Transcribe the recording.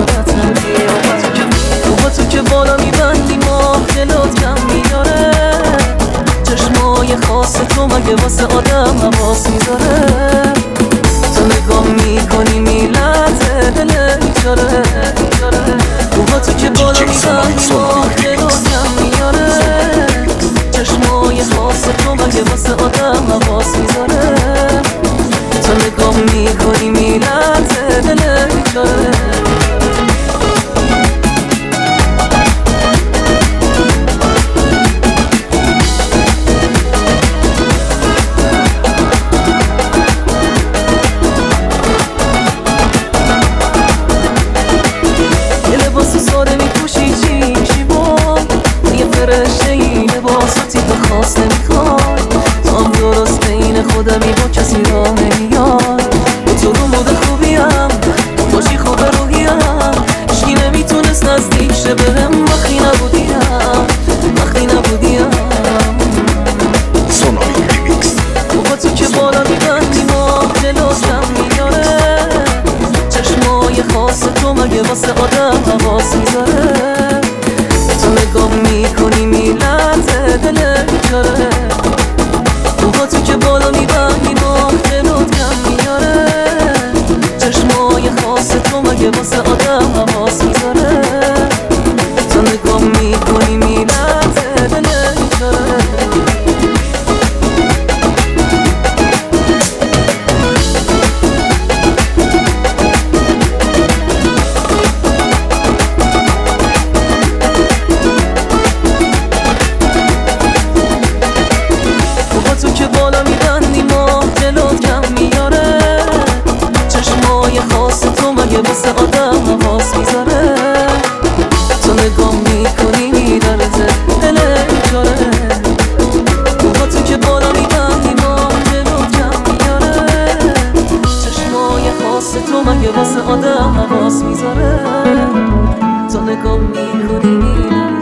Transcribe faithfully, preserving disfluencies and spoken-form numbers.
عادتم با تو که بالا میبندی ماه دلات کم میاره چشمای خاص تو مگه واسه آدم حواس میذاره تو نگاه میکنی میلرزه دلت بیچاره با تو که بالا میبندی ماه دلات کم میاره چشمای خاص تو مگه واسه آدم حواس میذاره تو نگاه میکنی میلرزه دلت بیچاره لباساتی تو خواست نمیخوای تو هم درست این خودمی با کسی راه نمیاد با تو رو مود خوبیم باشی خوب روحیم عشقی نمیتونست نزدیک شه بهم وقتی نبودیم وقتی نبودیم سوناری ریمیکس با تو که بالا میبندی ما دلات کم میاره چشمای خاص تو مگه واسه آدم حواس میذاره تو نگاه میکنی میلرزه دلت بیچاره با تو که بالا میبندی ماه دلت کم میاره چشمای خاص تو مگه واسه آدم حواس میذاره تو نگاه میکنی میلرزه دلت بیچاره تو که بالا میبندی ماه دلت کم میاره چشمای خاص تو مگه واسه آدم حواس میذاره تو نگاه میکنی میلرزه دلت بیچاره با تو که بالا میبندی ماه دلت کم میاره چشمای خاص تو مگه واسه آدم حواس میذاره تو نگاه میکنی میلرزه